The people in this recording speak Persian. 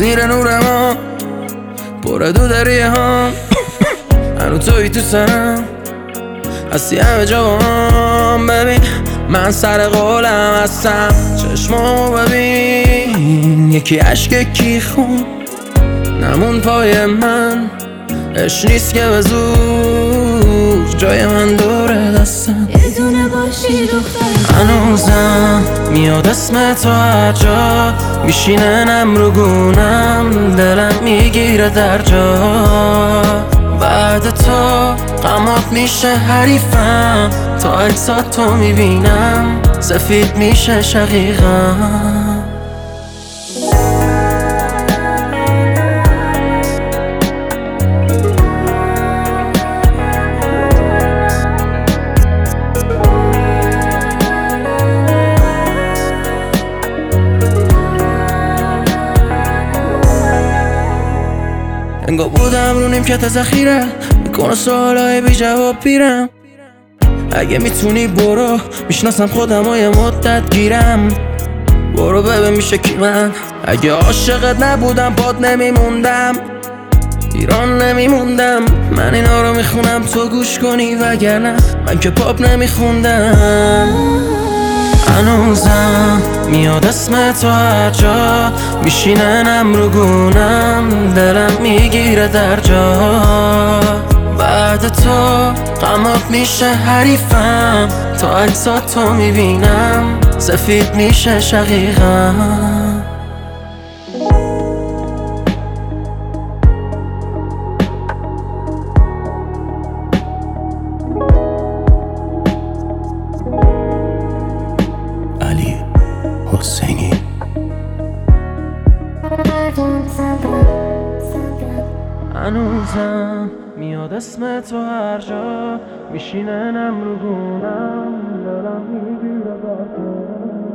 زیر نور ما پر دودریه ها هنو توی تو سرم هستی همه جا با هم. ببین من سر قولم هستم، چشمامو ببین یکی عشق یکی خون نمون پای من. اش نیست که به زور جای من دوره دستم یه دونه باشی دختر. هنوزم میاد اسم تو هر جا میشینه نم رو گونم، دلم میگیره در جا. بعد تو غمات میشه حریفم، تا عکسات تو میبینم سفید میشه شقیقم. انگار بودم رو نیمکت ذخیره، میکنه سوالای بی جواب پیرم. اگه میتونی برو، میشناسم خودم و یه مدت گیرم. برو ببین میشه کی من. اگه عاشقت نبودم پات نمیموندم، ایران نمیموندم. من اینا رو میخونم تو گوش کنی، وگرنه من که پاپ نمیخوندم. هنوزم میاد اسم تو هر جا میشینه نم رو گونم، دلم میگیره در جا. بعد تو غمات میشه حریفم، تا عکسات تو میبینم سفید میشه شقیقم. علی حسینی هنوزم میاد اسم تو هر جا میشینه نم رو گونم، دلم میگیره در جا.